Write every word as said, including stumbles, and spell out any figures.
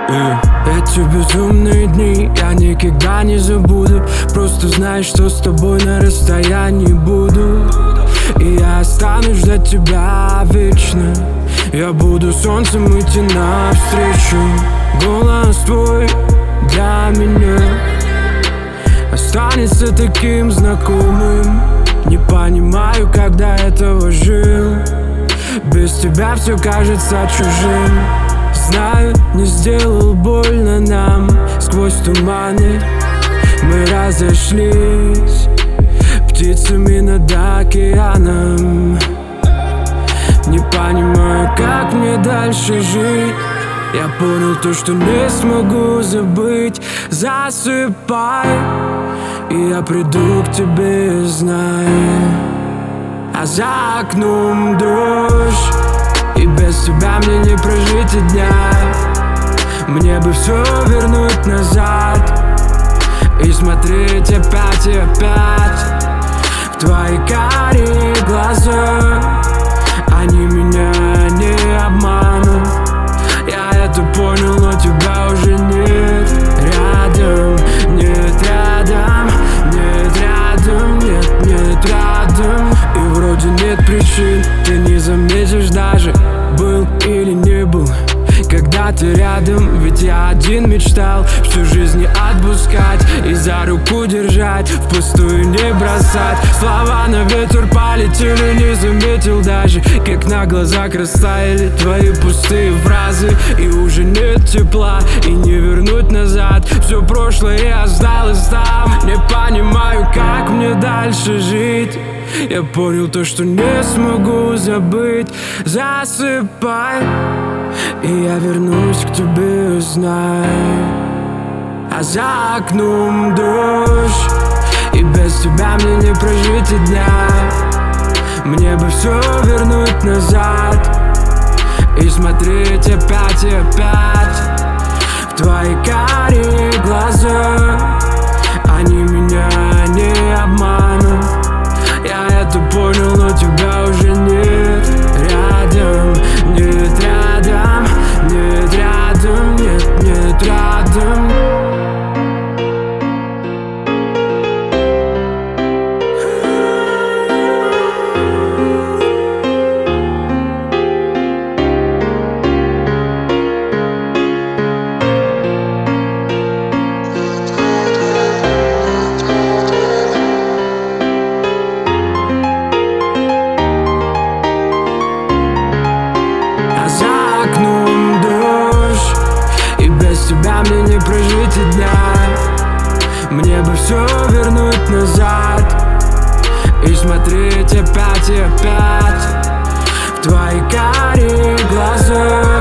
И эти безумные дни я никогда не забуду. Просто знай, что с тобой на расстоянии буду. И я останусь ждать тебя вечно. Я буду солнцем идти навстречу. Голос твой для меня останется таким знакомым. Не понимаю, когда этого жил. Без тебя все кажется чужим. Знаю, не сделал больно нам. Сквозь туманы мы разошлись птицами над океаном. Не понимаю, как мне дальше жить. Я понял то, что не смогу забыть. Засыпай, и я приду к тебе, знай. А за окном дождь, и без тебя мне не прожить и дня. Мне бы все вернуть назад и смотреть опять и опять в твои карие глаза. Они меня не обманут. Я это понял, но тебя уже нет рядом. Нет рядом, нет рядом, нет, нет рядом. И вроде нет причин, ты не заметишь даже, был или не был, когда ты рядом. Ведь я один мечтал всю жизнь не отпускать и за руку держать, впустую не бросать. Слова на ветер полетели, не заметил даже, как на глазах растаяли твои пустые фразы. И уже нет тепла, и не вернуть назад. Все прошлое осталось там. Не понимаю, как мне дальше жить. Я понял то, что не смогу забыть. Засыпай, и я вернусь к тебе, знай. А за окном дождь, и без тебя мне не прожить и дня. Мне бы все вернуть назад и смотреть опять и опять в твои карие глаза. Они меня не обманут. Я это понял, но тебя уже нет рядом. Нет рядом, нет рядом, нет, нет рядом. Тебя мне не прожить и дня. Мне бы все вернуть назад и смотреть опять и опять в твои карие глаза.